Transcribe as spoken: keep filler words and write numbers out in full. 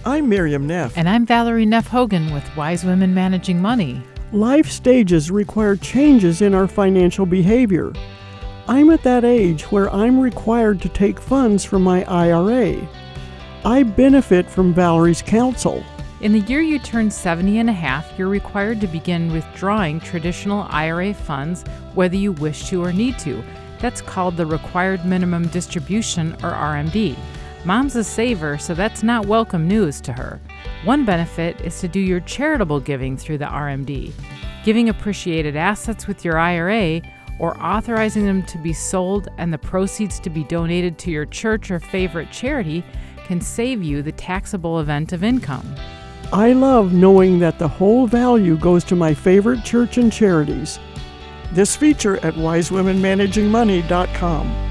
I'm Miriam Neff. And I'm Valerie Neff Hogan with Wise Women Managing Money. Life stages require changes in our financial behavior. I'm at that age where I'm required to take funds from my I R A. I benefit from Valerie's counsel. In the year you turn seventy and a half, you're required to begin withdrawing traditional I R A funds, whether you wish to or need to. That's called the Required Minimum Distribution, or R M D. Mom's a saver, so that's not welcome news to her. One benefit is to do your charitable giving through the R M D. Giving appreciated assets with your I R A or authorizing them to be sold and the proceeds to be donated to your church or favorite charity can save you the taxable event of income. I love knowing that the whole value goes to my favorite church and charities. This feature at wise women managing money dot com.